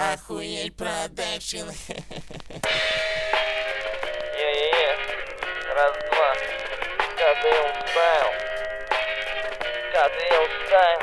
Охуеть продакшн. Раз, два. КДЛ стайл. КДЛ стайл.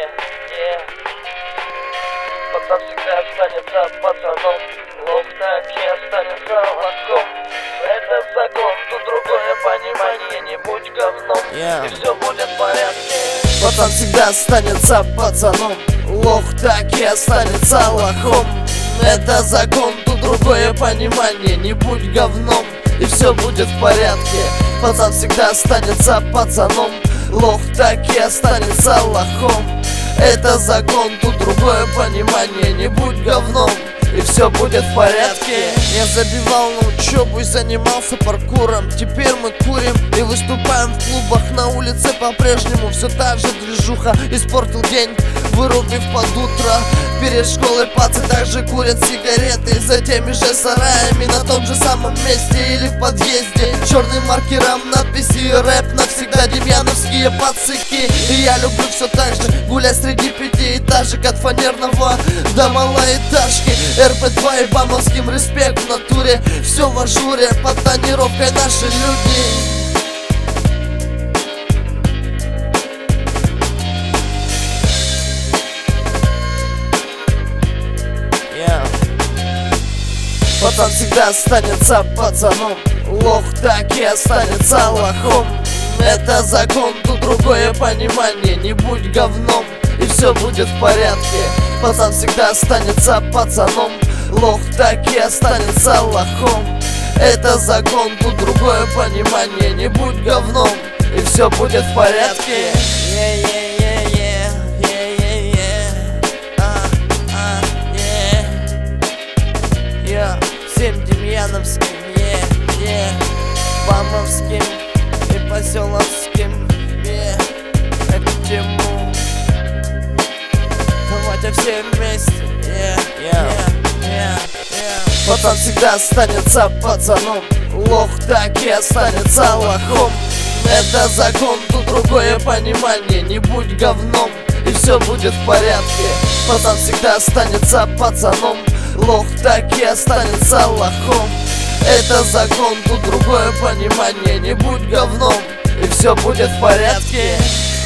Пацан всегда останется пацаном. Лох так и останется лохом. Это закон, тут другое понимание. Не будь говном, и все будет в порядке. Пацан всегда останется пацаном. Лох так и останется лохом. Это закон, тут другое понимание. Не будь говном, и все будет в порядке. Пацан всегда останется пацаном. Лох так и останется лохом. Это закон, тут другое понимание. Не будь говном, и все будет в порядке. Я забивал на учебу и занимался паркуром. Теперь мы курим и выступаем в клубах. На улице по-прежнему все та же движуха. Испортил день, вырубив под утро. Перед школой пацы также курят сигареты. За теми же сараями на том же самом месте или в подъезде. Черным маркером надписи рэп навсегда. Демьяновские пацыки. И я люблю все так же гулять среди пятиэтажек. От фанерного до малоэтажки. РП2 и бамовским респект в натуре. Все в ажуре, под тонировкой наши люди. Пацан всегда останется пацаном. Лох так и останется лохом. Это закон, тут другое понимание. Не будь говном, и все будет в порядке. Пацан всегда останется пацаном. Лох так и останется лохом. Это закон, тут другое понимание. Не будь говном, и все будет в порядке. Всем демьяновским, бамовским и поселовским, эту тему давайте все вместе. Пацан всегда останется пацаном. Лох так и останется лохом. Это закон, тут другое понимание. Не будь говном, и все будет в порядке. Пацан всегда останется пацаном. Лох так и останется лохом. Это закон, тут другое понимание. Не будь говном, и все будет в порядке.